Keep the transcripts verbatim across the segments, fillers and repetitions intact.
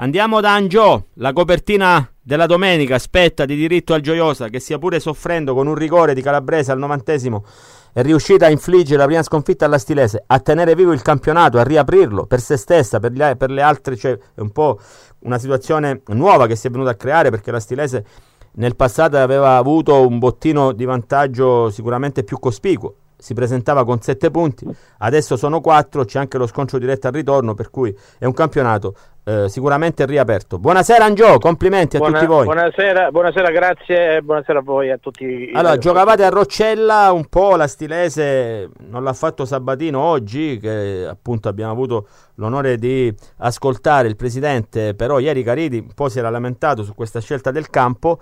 Andiamo da Angiò, la copertina della domenica spetta di diritto al Gioiosa, che sia pure soffrendo con un rigore di Calabrese al novantesimo è riuscita a infliggere la prima sconfitta alla Stilese, a tenere vivo il campionato, a riaprirlo per se stessa, per le, per le altre, cioè è un po' una situazione nuova che si è venuta a creare, perché la Stilese nel passato aveva avuto un bottino di vantaggio sicuramente più cospicuo, si presentava con sette punti, adesso sono quattro, c'è anche lo scontro diretto al ritorno, per cui è un campionato eh, sicuramente riaperto. Buonasera Angio, complimenti a Buona, tutti voi. Buonasera, buonasera, grazie, buonasera a voi, a tutti. Allora, giocavate a Roccella un po', la Stilese non l'ha fatto Sabatino oggi, che appunto abbiamo avuto l'onore di ascoltare il presidente, però ieri Caridi un po' si era lamentato su questa scelta del campo,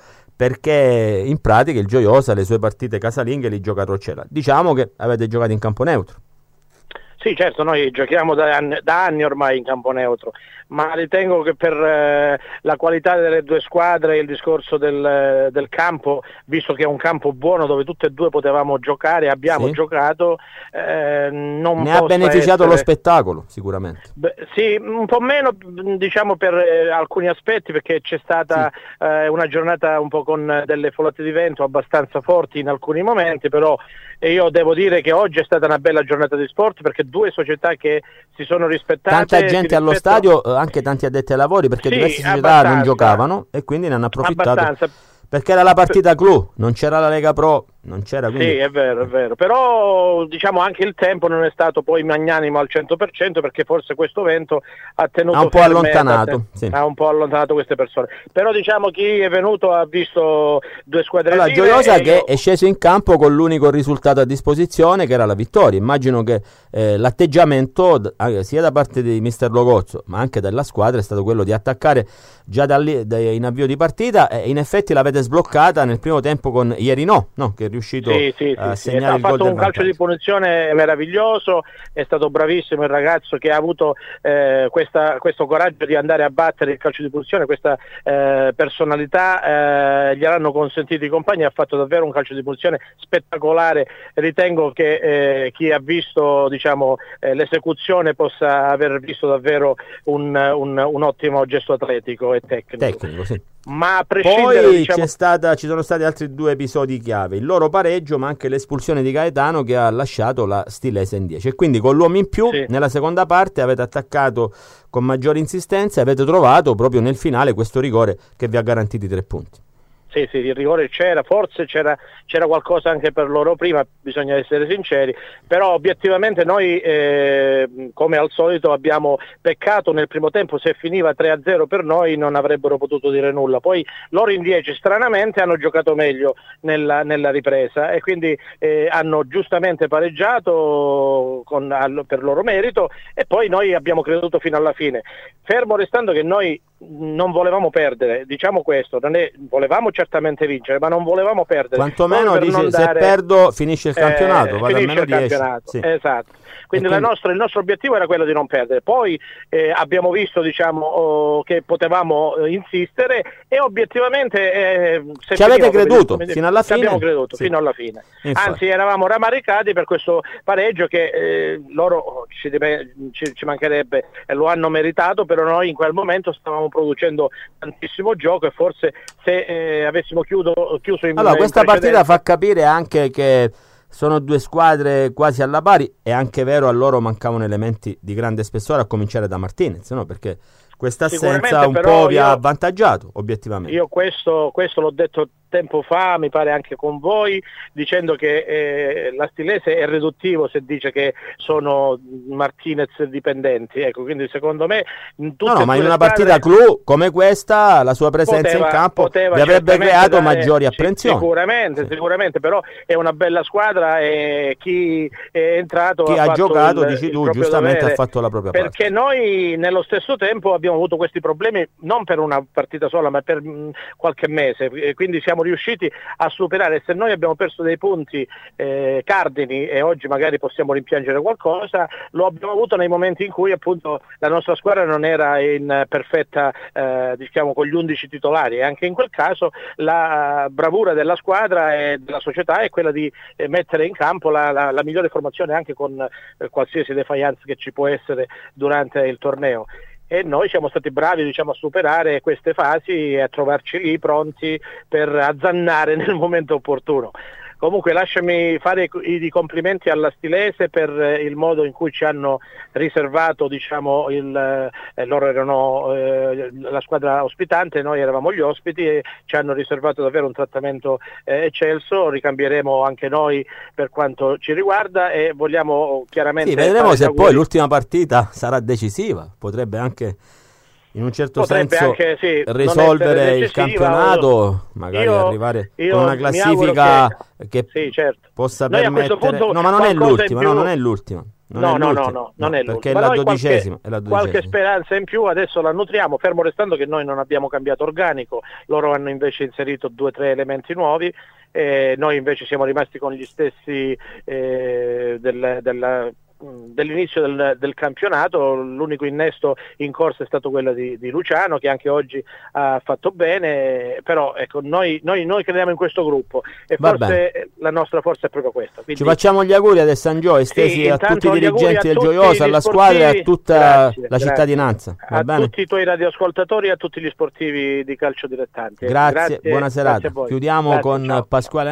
perché in pratica il Gioiosa le sue partite casalinghe li gioca a Roccella. Diciamo che avete giocato in campo neutro. Sì, certo, noi giochiamo da anni, da anni ormai in campo neutro, ma ritengo che per eh, la qualità delle due squadre, il discorso del, del campo, visto che è un campo buono dove tutte e due potevamo giocare, abbiamo sì. giocato, eh, non ne ha beneficiato essere... lo spettacolo sicuramente. Beh, sì, un po' meno diciamo per eh, alcuni aspetti, perché c'è stata sì. eh, una giornata un po' con delle folate di vento abbastanza forti in alcuni momenti, però io devo dire che oggi è stata una bella giornata di sport, perché due società che si sono rispettate. Tanta gente allo rispettano... stadio, anche tanti addetti ai lavori, perché sì, diverse società abbastanza. non giocavano e quindi ne hanno approfittato. Abbastanza. Perché era la partita clou, non c'era la Lega Pro, non c'era quindi... Sì, è vero, è vero, però diciamo anche il tempo non è stato poi magnanimo al cento per cento, perché forse questo vento ha tenuto ha un po' allontanato, te- sì. ha un po' allontanato queste persone. Però diciamo chi è venuto ha visto due squadre. Allora, Gioiosa che io... è sceso in campo con l'unico risultato a disposizione, che era la vittoria. Immagino che eh, l'atteggiamento eh, sia da parte di mister Logozzo, ma anche della squadra, è stato quello di attaccare già da lì, da, in avvio di partita, e in effetti l'avete sbloccata nel primo tempo con ieri no, no che è riuscito sì, sì, a sì, segnare sì. il gol. Ha fatto un calcio di punizione meraviglioso, è stato bravissimo il ragazzo che ha avuto eh, questa, questo coraggio di andare a battere il calcio di punizione, questa eh, personalità eh, gliel'hanno consentito i compagni, ha fatto davvero un calcio di punizione spettacolare. Ritengo che eh, chi ha visto diciamo, eh, l'esecuzione possa aver visto davvero un, un, un ottimo gesto atletico e tecnico. Tecnico, sì. Ma a prescindere, poi diciamo... c'è stata, ci sono stati altri due episodi chiave, il loro pareggio ma anche l'espulsione di Gaetano, che ha lasciato la Stilese in dieci, e quindi con l'uomo in più sì. nella seconda parte avete attaccato con maggiore insistenza e avete trovato proprio nel finale questo rigore che vi ha garantito i tre punti. Sì, sì, il rigore c'era, forse c'era, c'era qualcosa anche per loro prima, bisogna essere sinceri, però obiettivamente noi eh, come al solito abbiamo peccato nel primo tempo. Se finiva tre a zero per noi non avrebbero potuto dire nulla, poi loro in dieci stranamente hanno giocato meglio nella, nella ripresa e quindi eh, hanno giustamente pareggiato con, all, per loro merito, e poi noi abbiamo creduto fino alla fine, fermo restando che noi non volevamo perdere, diciamo questo, non è, volevamo certamente vincere, ma non volevamo perdere. Quantomeno dice, dare, se perdo finisce il campionato, eh, vado finisce almeno il campionato, sì. esatto. Quindi, quindi... La nostra, il nostro obiettivo era quello di non perdere, poi eh, abbiamo visto diciamo oh, che potevamo eh, insistere e obiettivamente eh, se ci avete finiva, creduto dire, fino alla fine? Abbiamo creduto sì. fino alla fine. Infatti. Anzi, eravamo ramaricati per questo pareggio che eh, loro ci, deve, ci, ci mancherebbe e lo hanno meritato, però noi in quel momento stavamo producendo tantissimo gioco e forse se eh, avessimo chiuso, chiuso in allora in questa precedenza... partita fa capire anche che sono due squadre quasi alla pari. È anche vero, a loro mancavano elementi di grande spessore, a cominciare da Martinez, no? Perché questa assenza un po' vi ha avvantaggiato obiettivamente. Io questo, questo l'ho detto tempo fa, mi pare anche con voi, dicendo che eh, la Stilese è riduttivo se dice che sono Martinez dipendenti, ecco, quindi secondo me tutte no, no, ma in una squadre... partita clou come questa la sua presenza poteva, in campo poteva vi avrebbe creato dare, maggiori apprensioni. Sicuramente, sì. sicuramente, però è una bella squadra e chi è entrato chi ha, ha fatto giocato, il, dici il tu, giustamente dovere, ha fatto la propria perché parte. Perché noi nello stesso tempo abbiamo avuto questi problemi non per una partita sola, ma per mh, qualche mese, e quindi siamo riusciti a superare. Se noi abbiamo perso dei punti eh, cardini e oggi magari possiamo rimpiangere qualcosa, lo abbiamo avuto nei momenti in cui appunto la nostra squadra non era in perfetta eh, diciamo con gli undici titolari, e anche in quel caso la bravura della squadra e della società è quella di eh, mettere in campo la, la, la migliore formazione anche con eh, qualsiasi defiance che ci può essere durante il torneo. e noi siamo stati bravi, diciamo, a superare queste fasi e a trovarci lì pronti per azzannare nel momento opportuno. Comunque lasciami fare i, i complimenti alla Stilese per eh, il modo in cui ci hanno riservato, diciamo, il, eh, loro erano eh, la squadra ospitante, noi eravamo gli ospiti e ci hanno riservato davvero un trattamento eh, eccelso. Ricambieremo anche noi per quanto ci riguarda e vogliamo chiaramente... Sì, vedremo se poi l'ultima partita sarà decisiva, potrebbe anche... in un certo Potrebbe senso anche, sì, risolvere il campionato, magari io, arrivare io con una classifica che, che sì, certo. possa Noi permettere... punto, no, ma non è l'ultima, più... no, non è l'ultima. Non no, è no, l'ultima. no, no, non è perché l'ultima. è la dodicesima, qualche, è la dodicesima. Qualche speranza in più adesso la nutriamo, fermo restando che noi non abbiamo cambiato organico, loro hanno invece inserito due o tre elementi nuovi, e noi invece siamo rimasti con gli stessi eh, del, della... dell'inizio del, del campionato. L'unico innesto in corsa è stato quello di, di Luciano, che anche oggi ha fatto bene, però ecco, noi, noi, noi crediamo in questo gruppo e Va forse bene. la nostra forza è proprio questa. Quindi... Ci facciamo gli auguri ad San Gio, estesi sì, a tutti i dirigenti del tutti Gioiosa, alla squadra e a tutta grazie, la grazie. cittadinanza. Va a bene? tutti i tuoi radioascoltatori e a tutti gli sportivi di calcio dilettanti. Grazie, Grazie, buona serata. grazie a voi. Chiudiamo Grazie, con ciao. Pasquale